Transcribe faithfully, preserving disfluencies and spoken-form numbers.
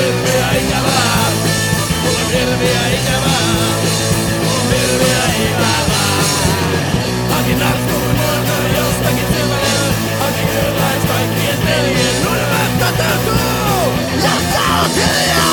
hirveä ikävää. Mulla on hirveä ikävää. Mulla on hirveä ikävää. Hakin narskuun nuorta jostakin silmällä. Hakin yhdessä kaikkien pelien unelmat toteutuu. Ja sä oot hiljaa.